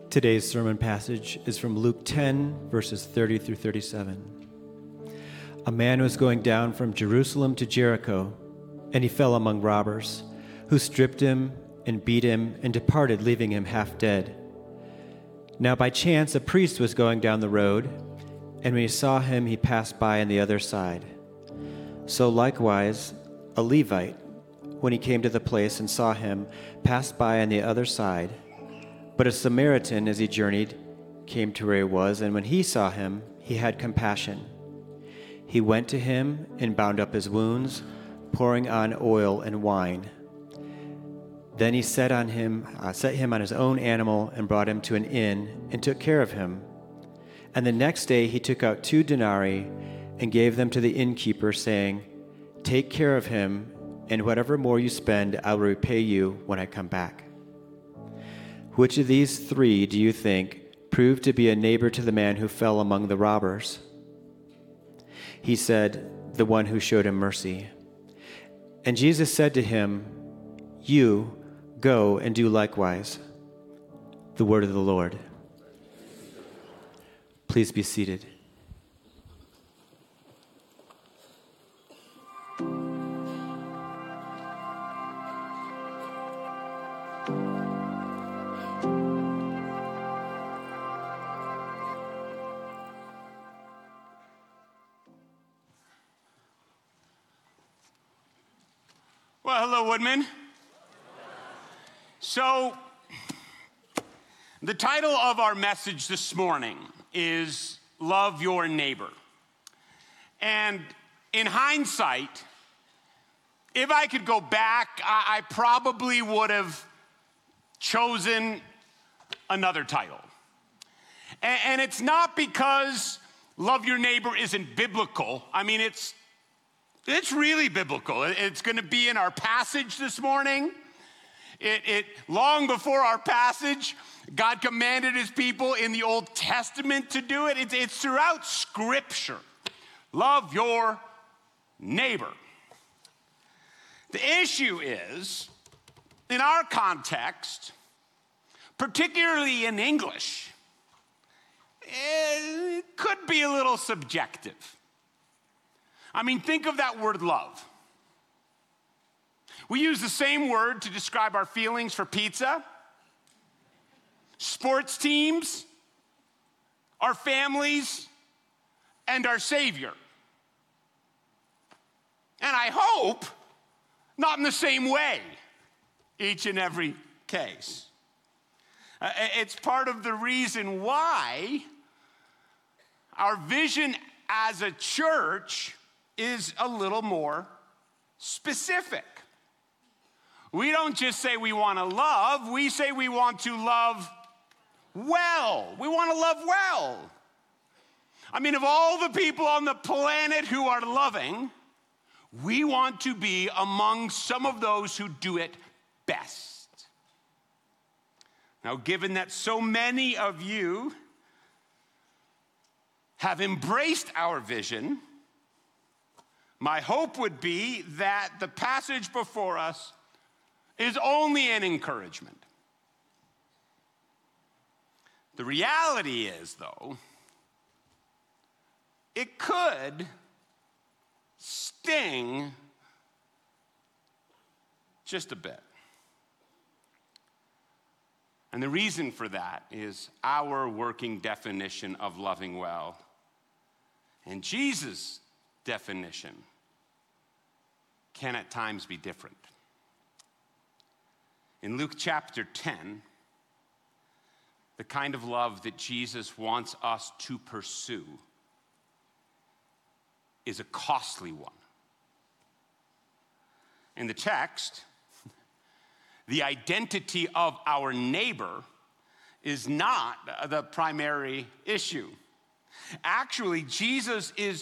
Today's sermon passage is from Luke 10, verses 30 through 37. A man was going down from Jerusalem to Jericho, and he fell among robbers, who stripped him and beat him and departed, leaving him half dead. Now by chance a priest was going down the road, and when he saw him, he passed by on the other side. So likewise a Levite, when he came to the place and saw him, passed by on the other side. But a Samaritan, as he journeyed, came to where he was, and when he saw him, he had compassion. He went to him and bound up his wounds, pouring on oil and wine. Then he set him on his own animal and brought him to an inn and took care of him. And the next day he took out 2 denarii and gave them to the innkeeper, saying, "Take care of him, and whatever more you spend, I will repay you when I come back." Which of these 3 do you think proved to be a neighbor to the man who fell among the robbers? He said, "The one who showed him mercy." And Jesus said to him, "You go and do likewise." The word of the Lord. Please be seated. Well, hello, Woodman. So, the title of our message this morning is Love Your Neighbor. And in hindsight, if I could go back, I probably would have chosen another title. And it's not because love your neighbor isn't biblical. I mean, it's really biblical. It's going to be in our passage this morning. Long before our passage, God commanded his people in the Old Testament to do it. It's throughout Scripture. Love your neighbor. The issue is, in our context, particularly in English, it could be a little subjective. I mean, think of that word love. We use the same word to describe our feelings for pizza, sports teams, our families, and our Savior. And I hope not in the same way, each and every case. It's part of the reason why our vision as a church is a little more specific. We don't just say we want to love, we say we want to love well. We want to love well. I mean, of all the people on the planet who are loving, we want to be among some of those who do it best. Now, given that so many of you have embraced our vision, my hope would be that the passage before us is only an encouragement. The reality is, though, it could sting just a bit. And the reason for that is our working definition of loving well and Jesus' definition can at times be different. In Luke chapter 10, the kind of love that Jesus wants us to pursue is a costly one. In the text, the identity of our neighbor is not the primary issue. Actually, Jesus is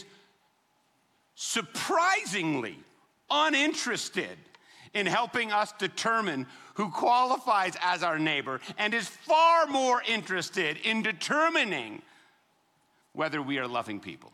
surprisingly uninterested in helping us determine who qualifies as our neighbor and is far more interested in determining whether we are loving people.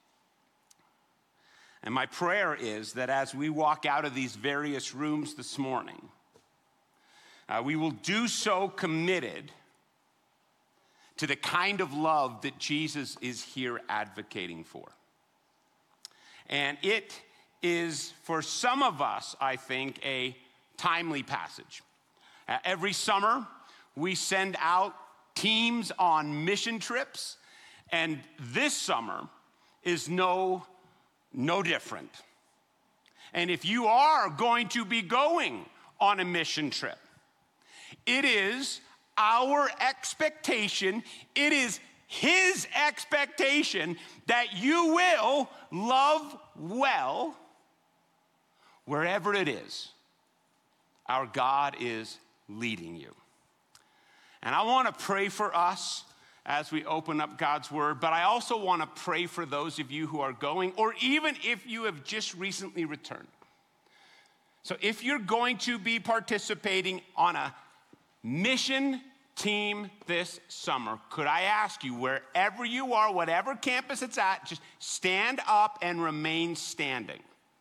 And my prayer is that as we walk out of these various rooms this morning, we will do so committed to the kind of love that Jesus is here advocating for. And it is, for some of us, I think, a timely passage. Every summer, we send out teams on mission trips, and this summer is no different. And if you are going to be going on a mission trip, it is our expectation, it is his expectation that you will love well wherever it is our God is leading you. And I want to pray for us as we open up God's word, but I also want to pray for those of you who are going, or even if you have just recently returned. So if you're going to be participating on a mission team this summer, could I ask you, wherever you are, whatever campus it's at, just stand up and remain standing.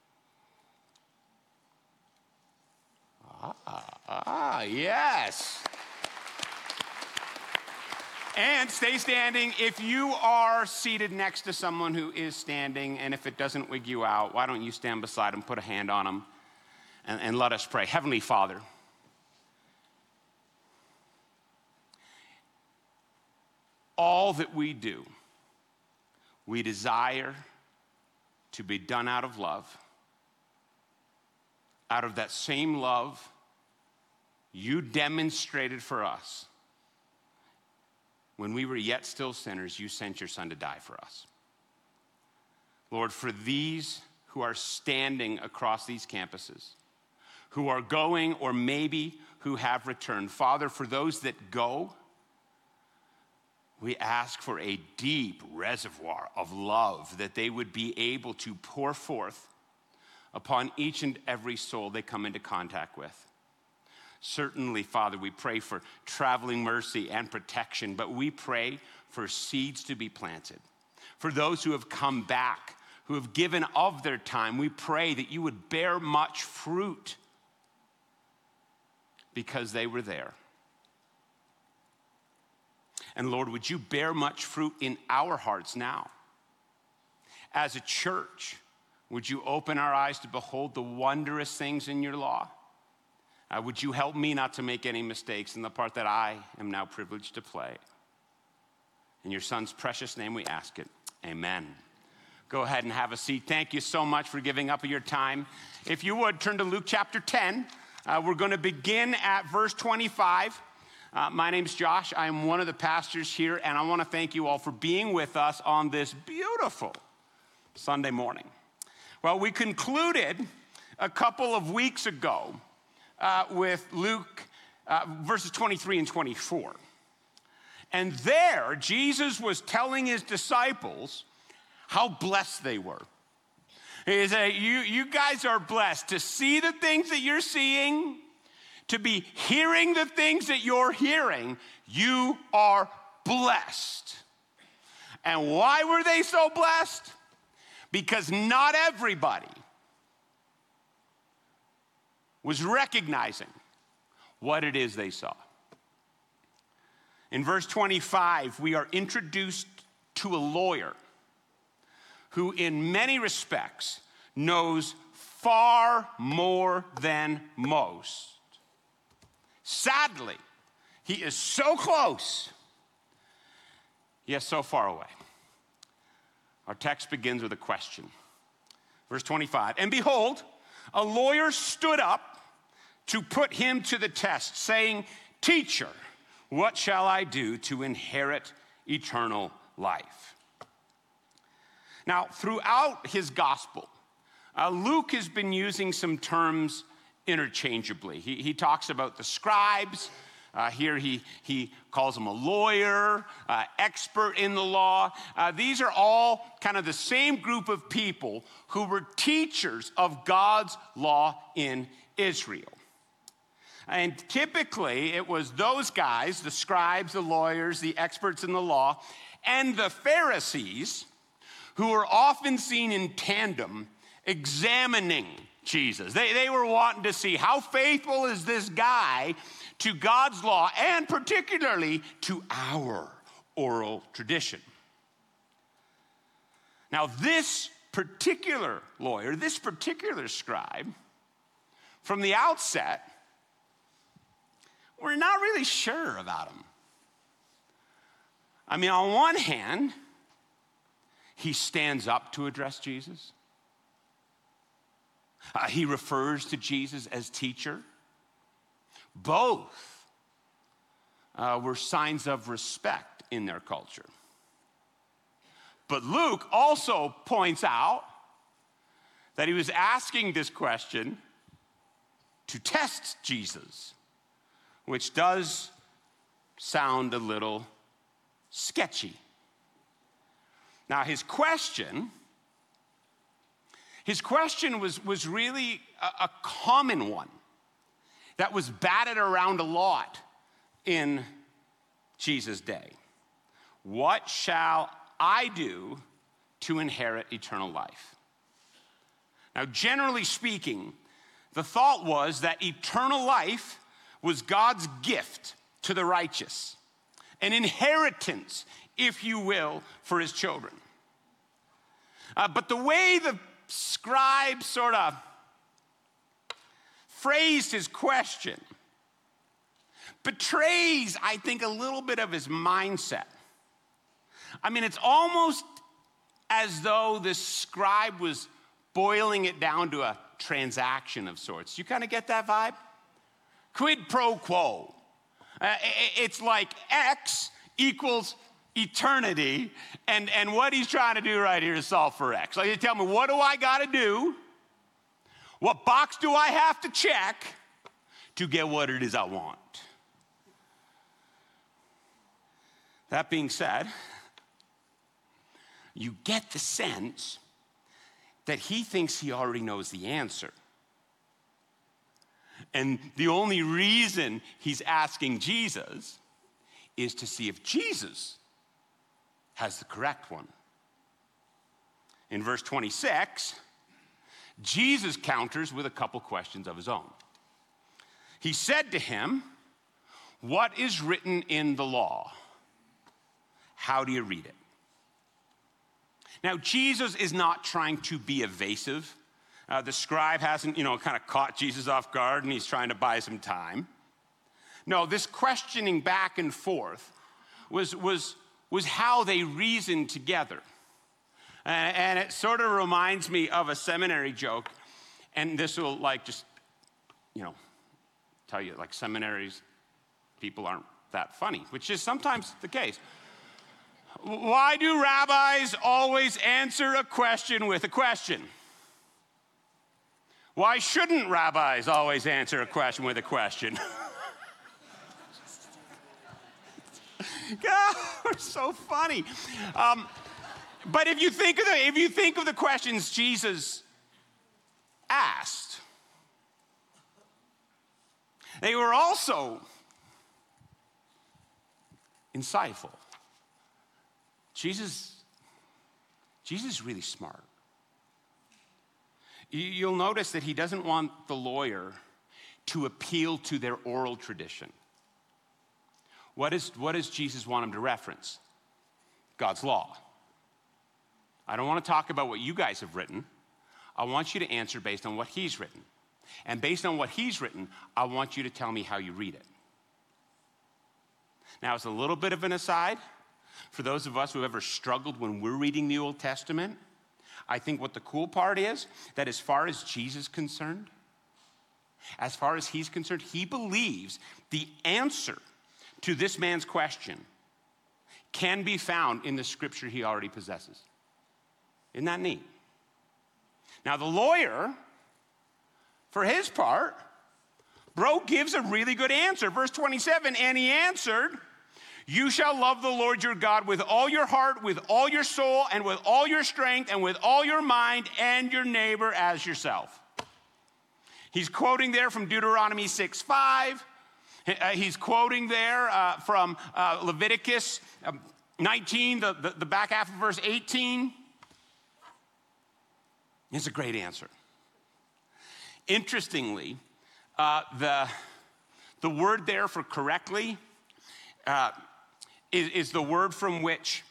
Yes. And stay standing if you are seated next to someone who is standing, and if it doesn't wig you out, why don't you stand beside them, put a hand on them, and let us pray. Heavenly Father, all that we do, we desire to be done out of love. Out of that same love you demonstrated for us. When we were yet still sinners, you sent your Son to die for us. Lord, for these who are standing across these campuses, who are going or maybe who have returned, Father, for those that go, we ask for a deep reservoir of love that they would be able to pour forth upon each and every soul they come into contact with. Certainly, Father, we pray for traveling mercy and protection, but we pray for seeds to be planted. For those who have come back, who have given of their time, we pray that you would bear much fruit because they were there. And Lord, would you bear much fruit in our hearts now? As a church, would you open our eyes to behold the wondrous things in your law? Would you help me not to make any mistakes in the part that I am now privileged to play? In your Son's precious name we ask it. Amen. Go ahead and have a seat. Thank you so much for giving up your time. If you would, turn to Luke chapter 10. We're going to begin at verse 25. My name's Josh. I am one of the pastors here, and I want to thank you all for being with us on this beautiful Sunday morning. Well, we concluded a couple of weeks ago with Luke verses 23 and 24. And there, Jesus was telling his disciples how blessed they were. He said, you guys are blessed to see the things that you're seeing, to be hearing the things that you're hearing. You are blessed. And why were they so blessed? Because not everybody was recognizing what it is they saw. In verse 25, we are introduced to a lawyer who in many respects knows far more than most. Sadly, he is so close, yet so far away. Our text begins with a question. Verse 25, and behold, a lawyer stood up to put him to the test, saying, Teacher, what shall I do to inherit eternal life? Now, throughout his gospel, Luke has been using some terms interchangeably. He talks about the scribes. Here he calls them a lawyer, expert in the law. These are all kind of the same group of people who were teachers of God's law in Israel. And typically it was those guys, the scribes, the lawyers, the experts in the law, and the Pharisees, who were often seen in tandem examining Jesus. They were wanting to see how faithful is this guy to God's law, and particularly to our oral tradition. Now, this particular lawyer, this particular scribe, from the outset, we're not really sure about him. I mean, on one hand, he stands up to address Jesus. He refers to Jesus as teacher. Both were signs of respect in their culture. But Luke also points out that he was asking this question to test Jesus, which does sound a little sketchy. Now, his question was really a common one that was batted around a lot in Jesus' day. What shall I do to inherit eternal life? Now, generally speaking, the thought was that eternal life was God's gift to the righteous, an inheritance, if you will, for his children. But the way the scribe sort of phrased his question betrays, I think, a little bit of his mindset. I mean, it's almost as though this scribe was boiling it down to a transaction of sorts. You kind of get that vibe? Quid pro quo. It's like X equals eternity, and what he's trying to do right here is solve for X. Like, you tell me, what do I got to do? What box do I have to check to get what it is I want? That being said, you get the sense that he thinks he already knows the answer. And the only reason he's asking Jesus is to see if Jesus has the correct one. In verse 26, Jesus counters with a couple questions of his own. He said to him, "What is written in the law? How do you read it?" Now, Jesus is not trying to be evasive. The scribe hasn't, kind of caught Jesus off guard, and he's trying to buy some time. No, this questioning back and forth was how they reasoned together. And it sort of reminds me of a seminary joke, and this will tell you, seminaries, people aren't that funny, which is sometimes the case. Why do rabbis always answer a question with a question? Why shouldn't rabbis always answer a question with a question? God, we're so funny. But if you think of the questions Jesus asked, they were also insightful. Jesus is really smart. You'll notice that he doesn't want the lawyer to appeal to their oral tradition. What does Jesus want him to reference? God's law. I don't want to talk about what you guys have written. I want you to answer based on what he's written. And based on what he's written, I want you to tell me how you read it. Now, it's a little bit of an aside. For those of us who have ever struggled when we're reading the Old Testament, I think what the cool part is that as far as Jesus is concerned, as far as he's concerned, he believes the answer to this man's question can be found in the scripture he already possesses. Isn't that neat? Now, the lawyer, for his part, gives a really good answer. Verse 27, and he answered, "You shall love the Lord your God with all your heart, with all your soul, and with all your strength, and with all your mind, and your neighbor as yourself." He's quoting there from Deuteronomy 6:5. He's quoting there from Leviticus 19, the back half of verse 18. It's a great answer. Interestingly, the word there for correctly is the word from which,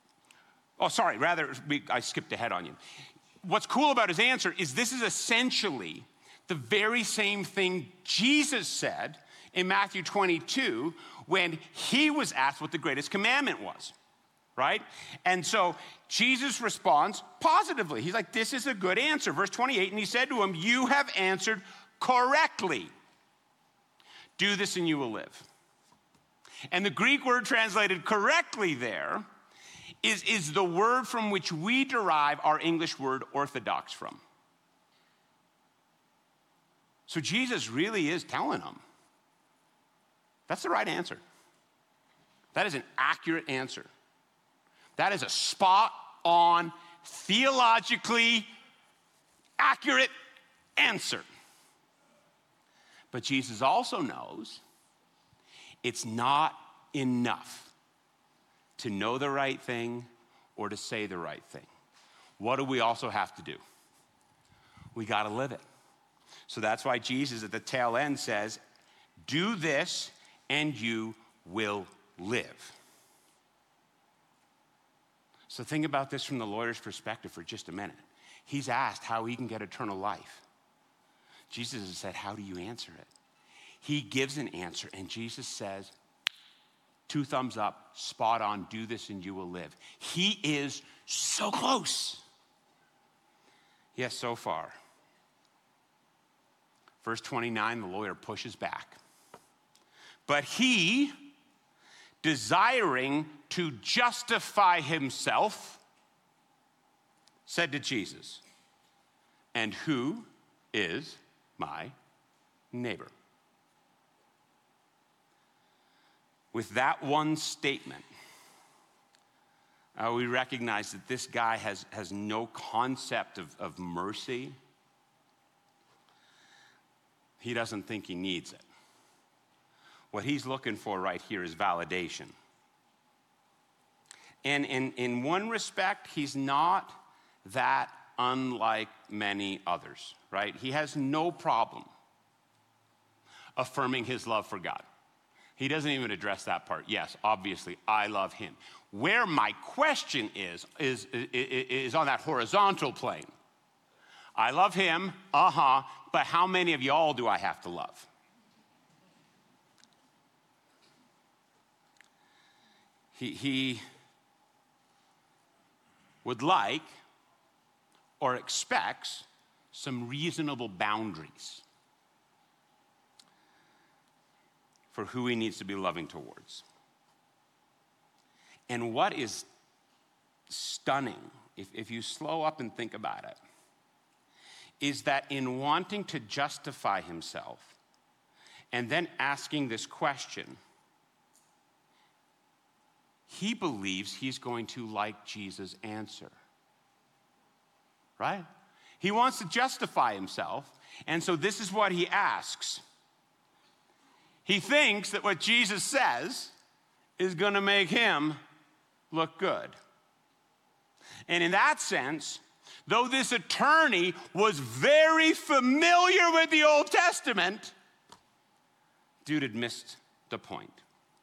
I skipped ahead on you. What's cool about his answer is this is essentially the very same thing Jesus said in Matthew 22 when he was asked what the greatest commandment was, right? And so Jesus responds positively. He's like, this is a good answer. Verse 28, and he said to him, you have answered correctly. Do this and you will live. And the Greek word translated correctly there is the word from which we derive our English word orthodox from. So Jesus really is telling them, that's the right answer. That is an accurate answer. That is a spot-on, theologically accurate answer. But Jesus also knows it's not enough to know the right thing or to say the right thing. What do we also have to do? We got to live it. So that's why Jesus at the tail end says, do this and you will live. So think about this from the lawyer's perspective for just a minute. He's asked how he can get eternal life. Jesus has said, how do you answer it? He gives an answer, and Jesus says, 2 thumbs up, spot on, do this and you will live. He is so close. Yes, so far. Verse 29, the lawyer pushes back. But he, desiring to justify himself, said to Jesus, and who is my neighbor? With that one statement, we recognize that this guy has no concept of mercy. He doesn't think he needs it. What he's looking for right here is validation. And in one respect, he's not that unlike many others, right? He has no problem affirming his love for God. He doesn't even address that part. Yes, obviously, I love him. Where my question is on that horizontal plane. I love him, but how many of y'all do I have to love? He would like or expects some reasonable boundaries for who he needs to be loving towards. And what is stunning, if you slow up and think about it, is that in wanting to justify himself and then asking this question, he believes he's going to like Jesus' answer. Right? He wants to justify himself, and so this is what he asks. He thinks that what Jesus says is going to make him look good. And in that sense, though this attorney was very familiar with the Old Testament, dude had missed the point.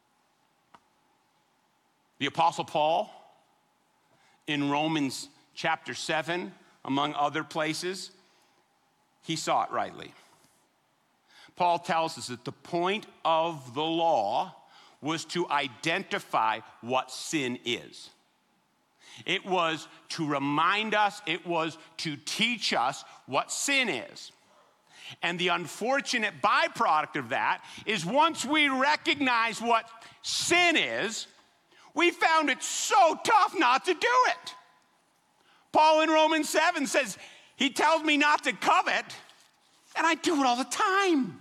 The Apostle Paul, in Romans chapter 7, among other places, he saw it rightly. Paul tells us that the point of the law was to identify what sin is. It was to remind us, it was to teach us what sin is. And the unfortunate byproduct of that is once we recognize what sin is, we found it so tough not to do it. Paul in Romans 7 says, he tells me not to covet, and I do it all the time.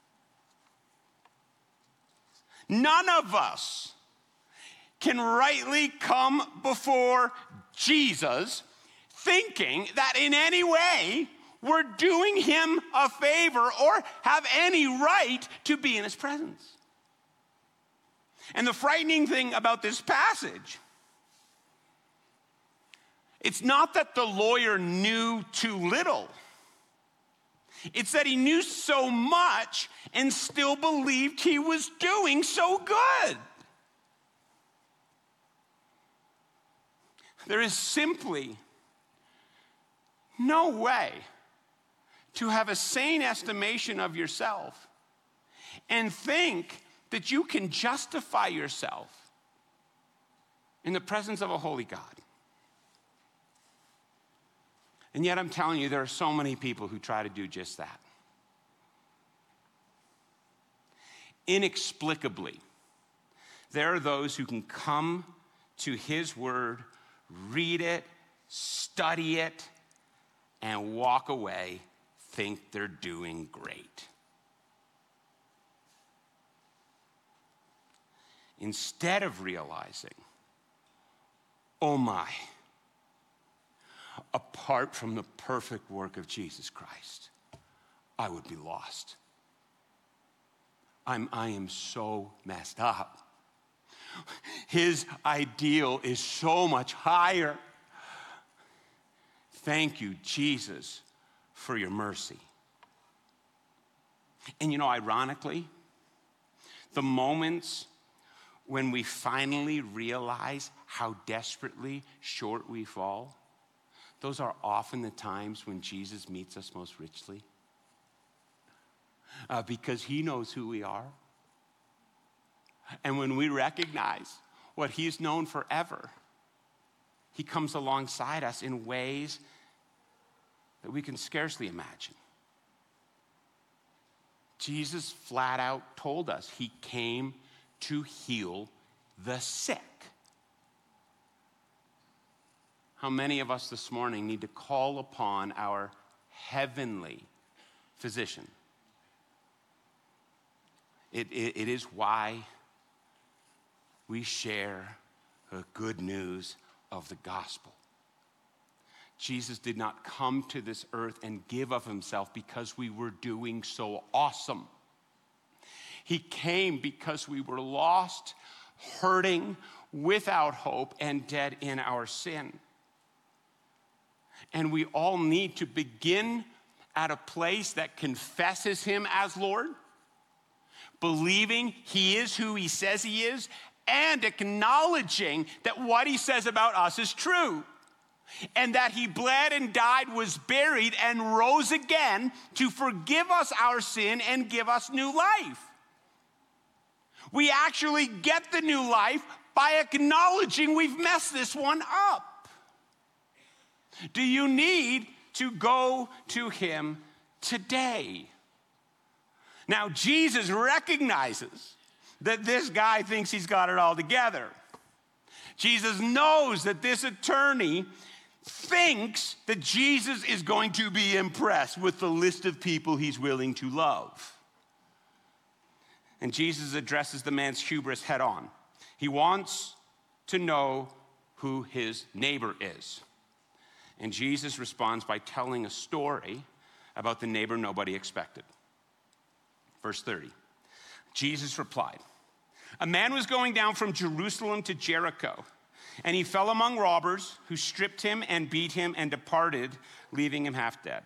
None of us can rightly come before Jesus thinking that in any way we're doing him a favor or have any right to be in his presence. And the frightening thing about this passage, it's not that the lawyer knew too little. It's that he knew so much and still believed he was doing so good. There is simply no way to have a sane estimation of yourself and think that you can justify yourself in the presence of a holy God. And yet I'm telling you, there are so many people who try to do just that. Inexplicably, there are those who can come to his word, read it, study it, and walk away, think they're doing great. Instead of realizing, oh my, apart from the perfect work of Jesus Christ, I would be lost. I am so messed up. His ideal is so much higher. Thank you, Jesus, for your mercy. And ironically, the moments when we finally realize how desperately short we fall, those are often the times when Jesus meets us most richly. Because he knows who we are. And when we recognize what he's known forever, he comes alongside us in ways that we can scarcely imagine. Jesus flat out told us he came to heal the sick. How many of us this morning need to call upon our heavenly physician? It is why we share the good news of the gospel. Jesus did not come to this earth and give of himself because we were doing so awesome. He came because we were lost, hurting, without hope, and dead in our sin. And we all need to begin at a place that confesses him as Lord, believing he is who he says he is, and acknowledging that what he says about us is true, and that he bled and died, was buried, and rose again to forgive us our sin and give us new life. We actually get the new life by acknowledging we've messed this one up. Do you need to go to him today? Now, Jesus recognizes that this guy thinks he's got it all together. Jesus knows that this attorney thinks that Jesus is going to be impressed with the list of people he's willing to love. And Jesus addresses the man's hubris head on. He wants to know who his neighbor is. And Jesus responds by telling a story about the neighbor nobody expected. Verse 30. Jesus replied, "A man was going down from Jerusalem to Jericho, and he fell among robbers who stripped him and beat him and departed, leaving him half dead."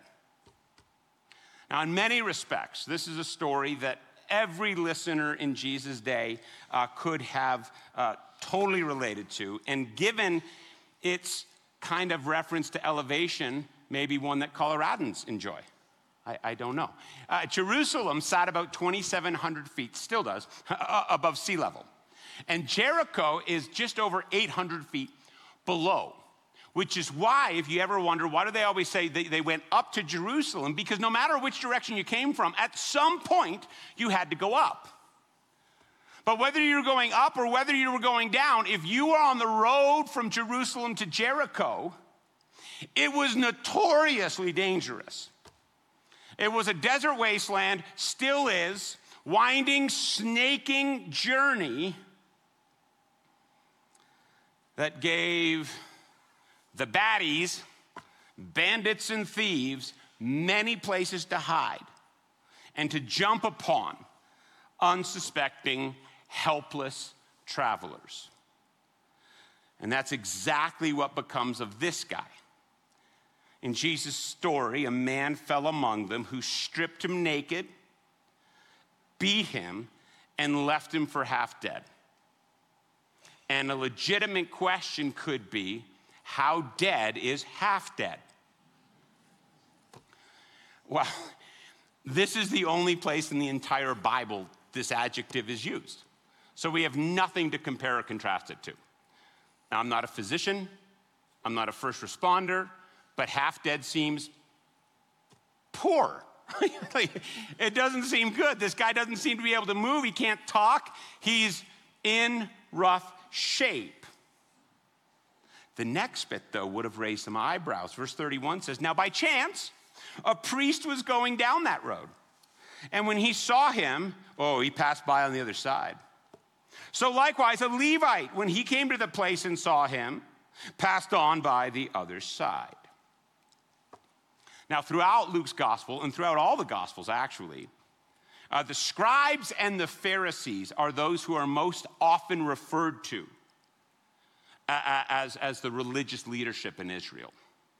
Now, in many respects, this is a story that every listener in Jesus' day could have totally related to. And given its kind of reference to elevation, maybe one that Coloradans enjoy. I don't know. Jerusalem sat about 2,700 feet, still does, above sea level. And Jericho is just over 800 feet below, which is why, if you ever wonder, why do they always say they went up to Jerusalem? Because no matter which direction you came from, at some point, you had to go up. But whether you were going up or whether you were going down, if you were on the road from Jerusalem to Jericho, it was notoriously dangerous. It was a desert wasteland, still is, winding, snaking journey that gave the baddies, bandits and thieves, many places to hide and to jump upon unsuspecting, helpless travelers. And that's exactly what becomes of this guy. In Jesus' story, a man fell among them who stripped him naked, beat him, and left him for half dead. And a legitimate question could be, How dead is half dead? Well, this is the only place in the entire Bible this adjective is used. So we have nothing to compare or contrast it to. Now, I'm not a physician, I'm not a first responder, but half dead seems poor. It doesn't seem good. This guy doesn't seem to be able to move. He can't talk. He's in rough shape. The next bit, though, would have raised some eyebrows. Verse 31 says, now by chance, a priest was going down that road. And when he saw him, he passed by on the other side. So likewise, a Levite, when he came to the place and saw him, passed on by the other side. Now, throughout Luke's gospel, and throughout all the gospels actually, the scribes and the Pharisees are those who are most often referred to as the religious leadership in Israel.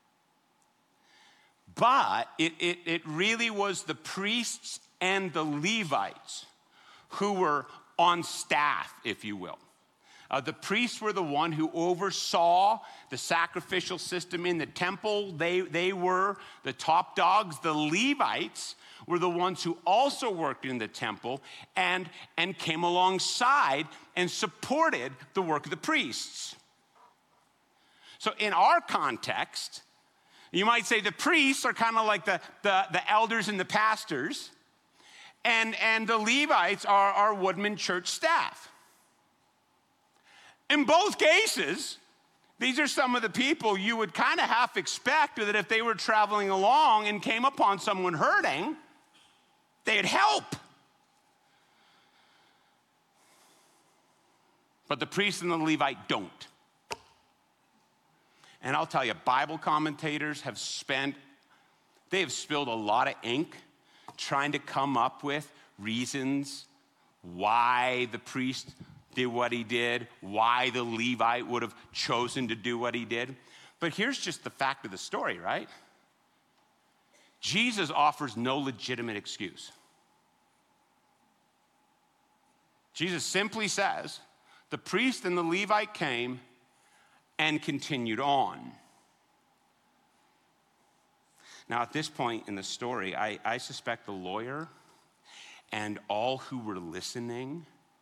But it really was the priests and the Levites who were on staff, if you will. The priests were the one who oversaw the sacrificial system in the temple. They were the top dogs. The Levites were the ones who also worked in the temple and came alongside and supported the work of the priests. So in our context, you might say the priests are kind of like the elders and the pastors, and the Levites are our Woodman church staff. In both cases, these are some of the people you would kind of half expect that if they were traveling along and came upon someone hurting, they'd help. But the priest and the Levite don't. And I'll tell you, Bible commentators have spilled a lot of ink trying to come up with reasons why the priest did what he did, why the Levite would have chosen to do what he did. But here's just the fact of the story, right? Jesus offers no legitimate excuse. Jesus simply says, the priest and the Levite came and continued on. Now, at this point in the story, I suspect the lawyer and all who were listening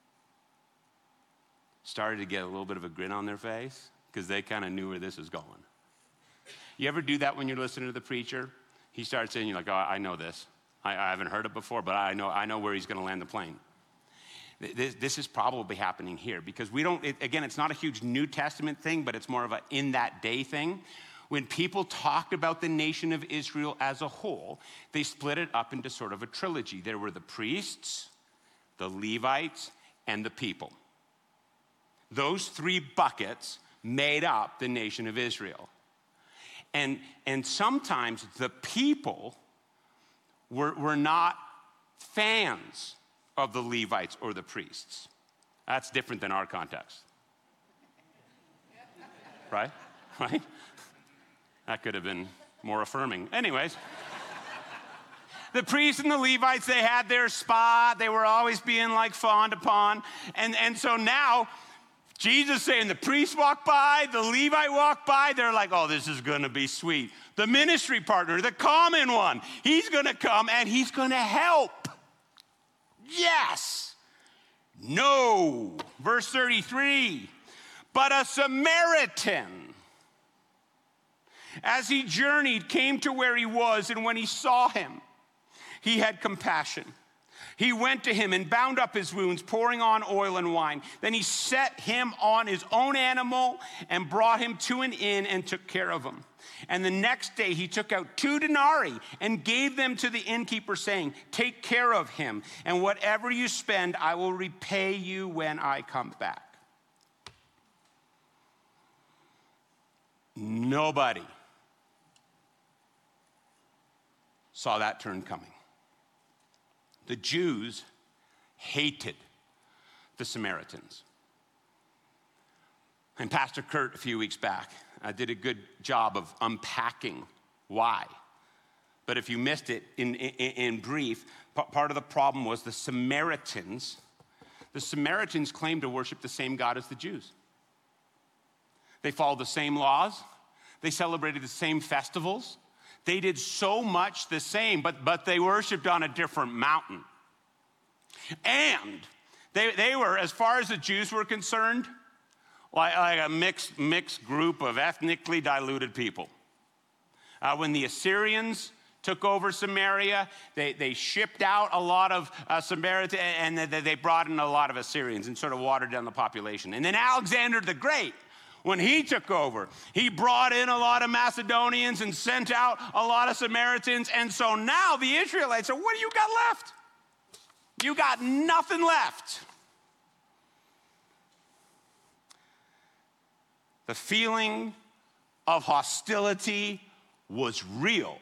started to get a little bit of a grin on their face because they kind of knew where this was going. You ever do that when you're listening to the preacher? He starts saying, you're like, oh, I know this. I haven't heard it before, but I know where he's going to land the plane. This is probably happening here because it's not a huge New Testament thing, but it's more of a in that day thing. When people talked about the nation of Israel as a whole, they split it up into sort of a trilogy. There were the priests, the Levites, and the people. Those three buckets made up the nation of Israel. And sometimes the people were not fans of the Levites or the priests. That's different than our context. Right? Right? That could have been more affirming. Anyways, the priests and the Levites, they had their spot. They were always being like fawned upon. And so now, Jesus saying the priest walked by, the Levite walked by, they're like, oh, this is going to be sweet. The ministry partner, the common one, he's going to come and he's going to help. Yes. No. Verse 33, but a Samaritan, as he journeyed, came to where he was, and when he saw him, he had compassion. He went to him and bound up his wounds, pouring on oil and wine. Then he set him on his own animal and brought him to an inn and took care of him. And the next day he took out 2 denarii and gave them to the innkeeper, saying, take care of him, and whatever you spend, I will repay you when I come back. Nobody saw that turn coming. The Jews hated the Samaritans. And Pastor Kurt, a few weeks back, did a good job of unpacking why. But if you missed it, in brief, part of the problem was the Samaritans claimed to worship the same God as the Jews. They followed the same laws, They celebrated the same festivals. They did so much the same, but they worshiped on a different mountain. And they were, as far as the Jews were concerned, like a mixed group of ethnically diluted people. When the Assyrians took over Samaria, they shipped out a lot of Samaritans, and they brought in a lot of Assyrians and sort of watered down the population. And then Alexander the Great, when he took over, he brought in a lot of Macedonians and sent out a lot of Samaritans. And so now the Israelites are, what do you got left? You got nothing left. The feeling of hostility was real.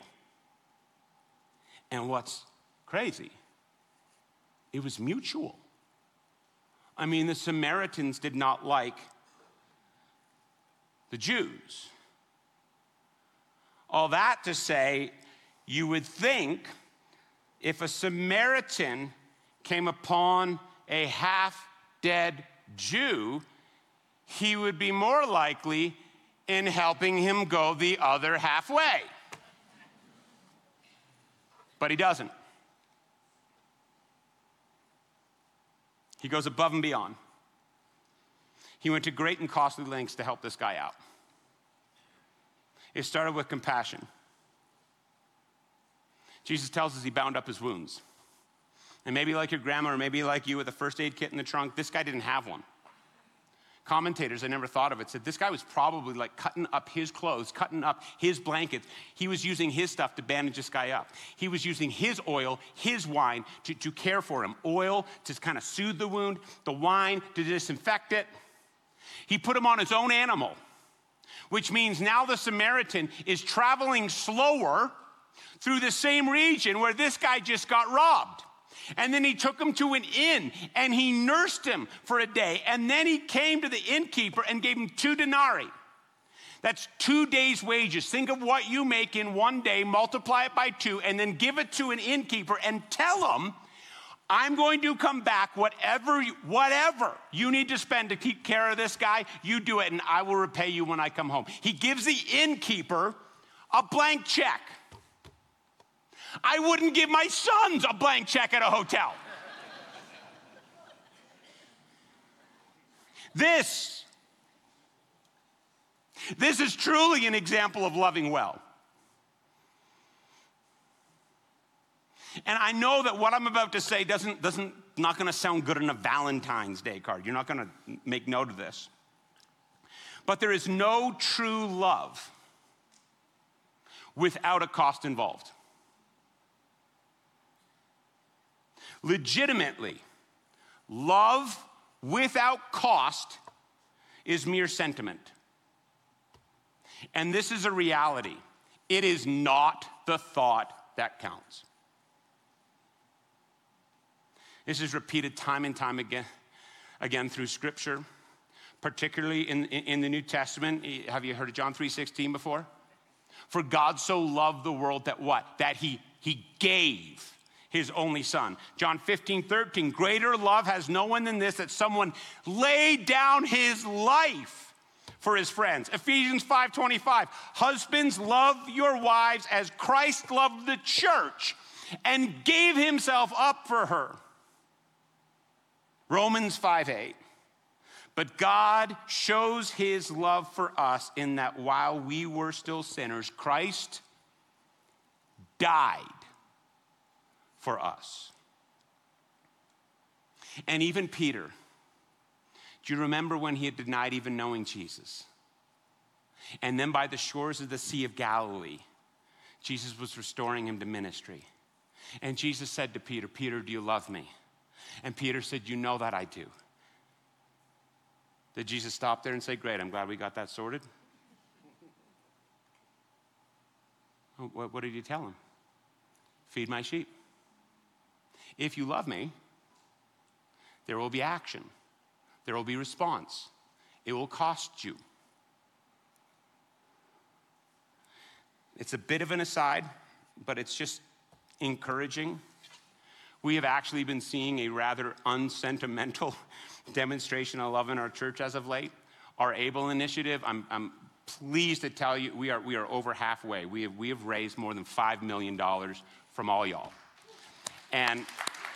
And what's crazy, it was mutual. I mean, the Samaritans did not like the Jews. All that to say, you would think if a Samaritan came upon a half-dead Jew, he would be more likely in helping him go the other halfway. But he doesn't. He goes above and beyond. He went to great and costly lengths to help this guy out. It started with compassion. Jesus tells us he bound up his wounds. And maybe like your grandma or maybe like you with a first aid kit in the trunk, this guy didn't have one. Commentators, I never thought of it, said this guy was probably like cutting up his clothes, cutting up his blankets. He was using his stuff to bandage this guy up. He was using his oil, his wine to care for him. Oil to kind of soothe the wound, the wine to disinfect it. He put him on his own animal, which means now the Samaritan is traveling slower through the same region where this guy just got robbed. And then he took him to an inn and he nursed him for a day. And then he came to the innkeeper and gave him 2 denarii. That's 2 days' wages. Think of what you make in 1 day, multiply it by 2, and then give it to an innkeeper and tell him, I'm going to come back, whatever you need to spend to keep care of this guy, you do it, and I will repay you when I come home. He gives the innkeeper a blank check. I wouldn't give my sons a blank check at a hotel. This is truly an example of loving well. And I know that what I'm about to say not going to sound good on a Valentine's Day card. You're not going to make note of this. But there is no true love without a cost involved. Legitimately, love without cost is mere sentiment. And this is a reality. It is not the thought that counts. This is repeated time and time again through Scripture, particularly in the New Testament. Have you heard of John 3:16 before? For God so loved the world that what? That he gave his only son. John 15:13, greater love has no one than this, that someone laid down his life for his friends. Ephesians 5:25, husbands, love your wives as Christ loved the church and gave himself up for her. Romans 5:8, but God shows his love for us in that while we were still sinners, Christ died for us. And even Peter, do you remember when he had denied even knowing Jesus? And then by the shores of the Sea of Galilee, Jesus was restoring him to ministry. And Jesus said to Peter, Peter, do you love me? And Peter said, you know that I do. Did Jesus stop there and say, great, I'm glad we got that sorted? What did he tell him? Feed my sheep. If you love me, there will be action. There will be response. It will cost you. It's a bit of an aside, but it's just encouraging. We have actually been seeing a rather unsentimental demonstration of love in our church as of late. Our ABLE initiative, I'm pleased to tell you we are over halfway. We have raised more than $5 million from all y'all. And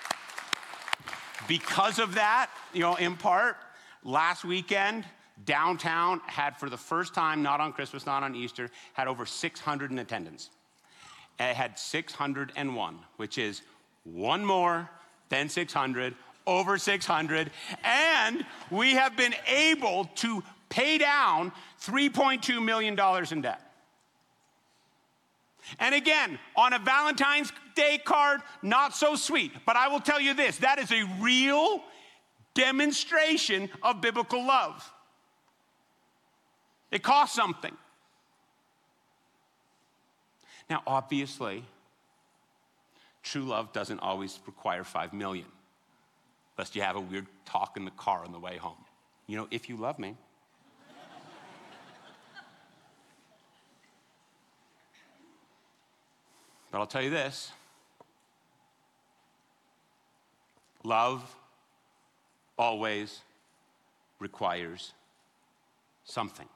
because of that, in part, last weekend, downtown had, for the first time, not on Christmas, not on Easter, had over 600 in attendance. It had 601, which is one more than 600, over 600. And we have been able to pay down $3.2 million in debt. And again, on a Valentine's Day card, not so sweet. But I will tell you this, that is a real demonstration of biblical love. It costs something. Now, obviously, true love doesn't always require $5 million, lest you have a weird talk in the car on the way home. If you love me. But I'll tell you this, love always requires something.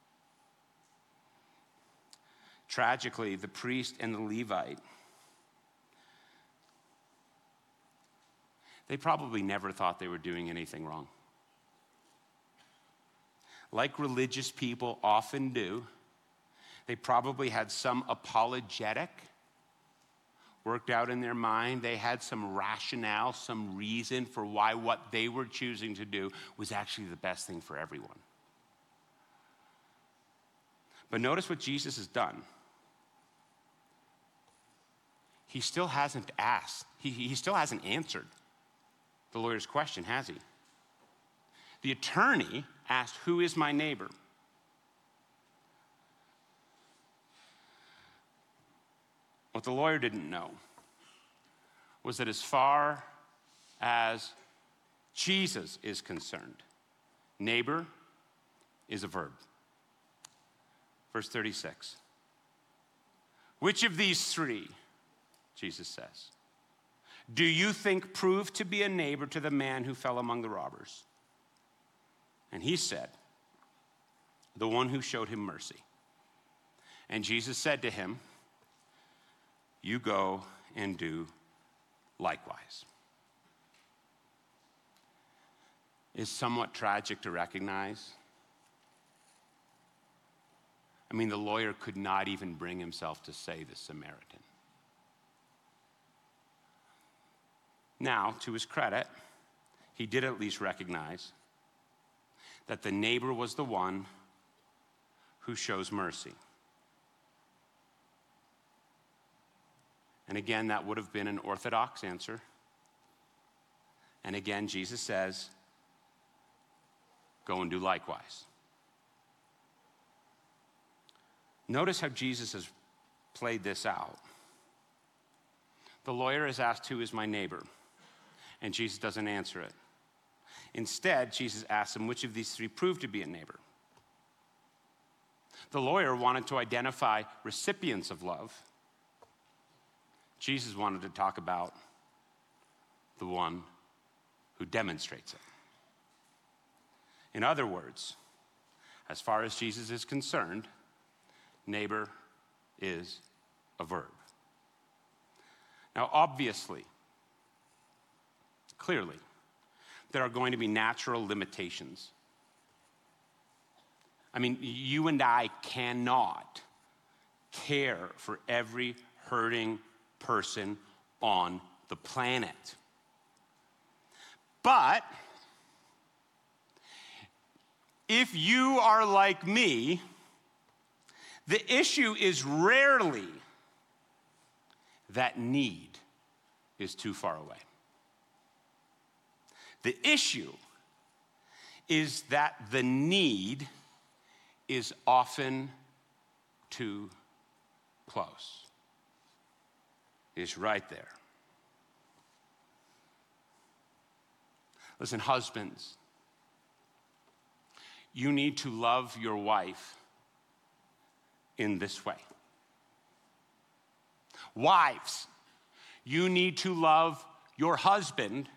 Tragically, the priest and the Levite, they probably never thought they were doing anything wrong. Like religious people often do, they probably had some apologetic worked out in their mind. They had some rationale, some reason for why what they were choosing to do was actually the best thing for everyone. But notice what Jesus has done. He still hasn't asked. He still hasn't answered the lawyer's question, has he? The attorney asked, "Who is my neighbor?" What the lawyer didn't know was that as far as Jesus is concerned, neighbor is a verb. Verse 36. Which of these three, Jesus says, do you think proved to be a neighbor to the man who fell among the robbers? And he said, the one who showed him mercy. And Jesus said to him, you go and do likewise. It's somewhat tragic to recognize. I mean, the lawyer could not even bring himself to say the Samaritan. Now, to his credit, he did at least recognize that the neighbor was the one who shows mercy. And again, that would have been an orthodox answer. And again, Jesus says, go and do likewise. Notice how Jesus has played this out. The lawyer is asked, who is my neighbor? And Jesus doesn't answer it. Instead, Jesus asks him, which of these three proved to be a neighbor? The lawyer wanted to identify recipients of love. Jesus wanted to talk about the one who demonstrates it. In other words, as far as Jesus is concerned, neighbor is a verb. Now, obviously, clearly, there are going to be natural limitations. I mean, you and I cannot care for every hurting person on the planet. But if you are like me, the issue is rarely that need is too far away. The issue is that the need is often too close. It's right there. Listen, husbands, you need to love your wife in this way. Wives, you need to love your husband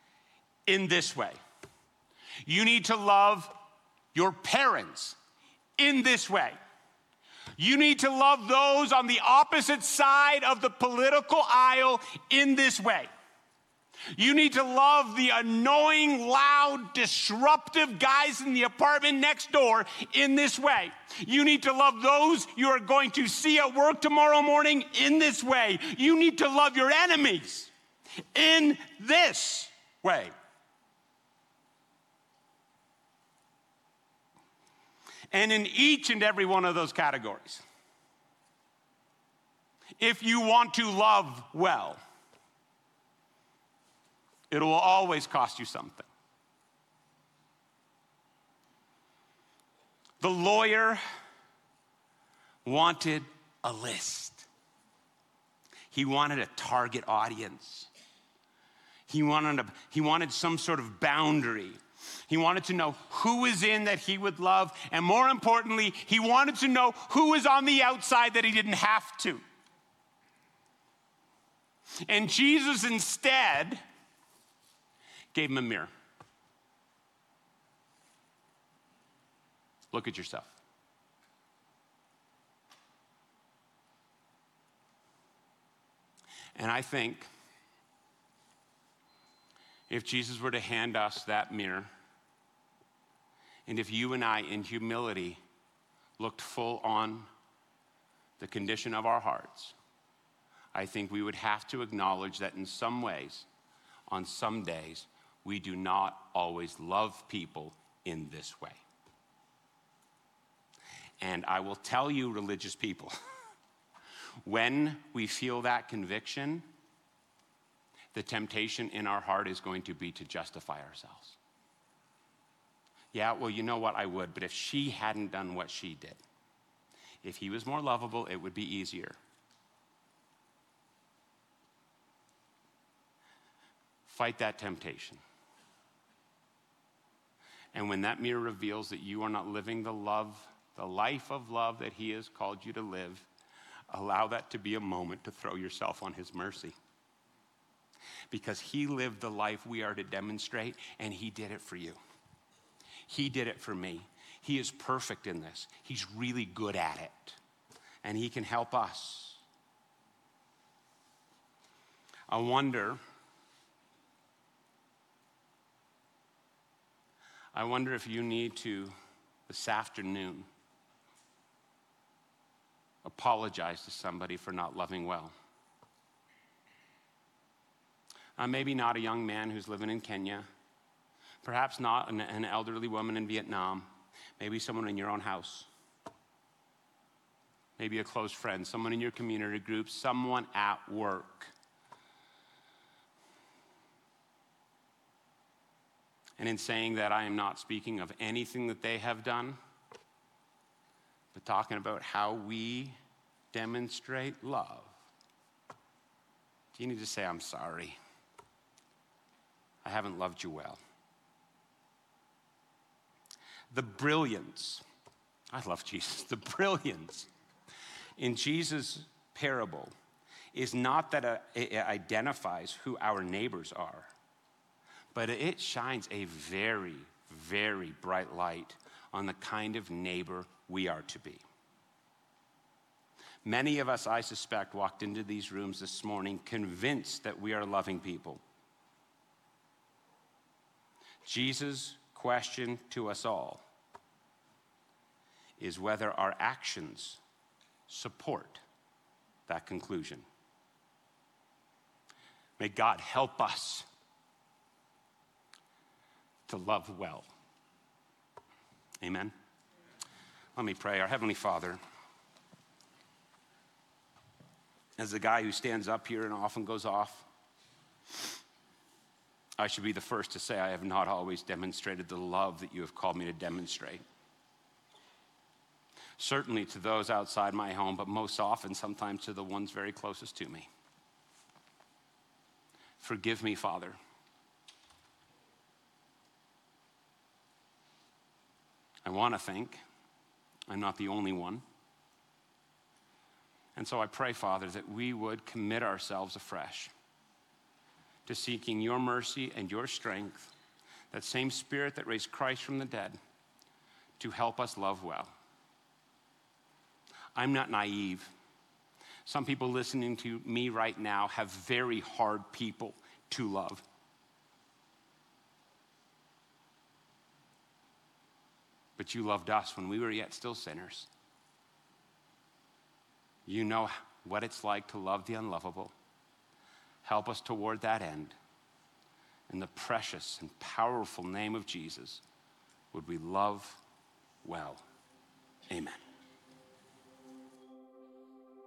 in this way. You need to love your parents in this way. You need to love those on the opposite side of the political aisle in this way. You need to love the annoying, loud, disruptive guys in the apartment next door in this way. You need to love those you are going to see at work tomorrow morning in this way. You need to love your enemies in this way. And in each and every one of those categories, if you want to love well, it will always cost you something. The lawyer wanted a list. He wanted a target audience. He wanted some sort of boundary. He wanted to know who is in that he would love, and more importantly, he wanted to know who is on the outside that he didn't have to. And Jesus instead gave him a mirror. Look at yourself. And I think if Jesus were to hand us that mirror, and if you and I, in humility, looked full on the condition of our hearts, I think we would have to acknowledge that in some ways, on some days, we do not always love people in this way. And I will tell you, religious people, when we feel that conviction, the temptation in our heart is going to be to justify ourselves. Yeah, well, you know what, I would, but if she hadn't done what she did, if he was more lovable, it would be easier. Fight that temptation. And when that mirror reveals that you are not living the life of love that he has called you to live, allow that to be a moment to throw yourself on his mercy. Because he lived the life we are to demonstrate, and he did it for you. He did it for me. He is perfect in this. He's really good at it. And he can help us. I wonder if you need to, this afternoon, apologize to somebody for not loving well. Maybe not a young man who's living in Kenya. Perhaps not an elderly woman in Vietnam. Maybe someone in your own house. Maybe a close friend, someone in your community group, someone at work. And in saying that, I am not speaking of anything that they have done, but talking about how we demonstrate love. You need to say, I'm sorry. I haven't loved you well. The brilliance, I love Jesus, the brilliance in Jesus' parable is not that it identifies who our neighbors are, but it shines a very, very bright light on the kind of neighbor we are to be. Many of us, I suspect, walked into these rooms this morning convinced that we are loving people. Jesus' question to us all is whether our actions support that conclusion. May God help us to love well. Amen. Let me pray. Our Heavenly Father, as the guy who stands up here and often goes off, I should be the first to say I have not always demonstrated the love that you have called me to demonstrate. Certainly to those outside my home, but most often sometimes to the ones very closest to me. Forgive me, Father. I want to think I'm not the only one. And so I pray, Father, that we would commit ourselves afresh to seeking your mercy and your strength, that same Spirit that raised Christ from the dead, to help us love well. I'm not naive. Some people listening to me right now have very hard people to love. But you loved us when we were yet still sinners. You know what it's like to love the unlovable. Help us toward that end. In the precious and powerful name of Jesus, would we love well. Amen.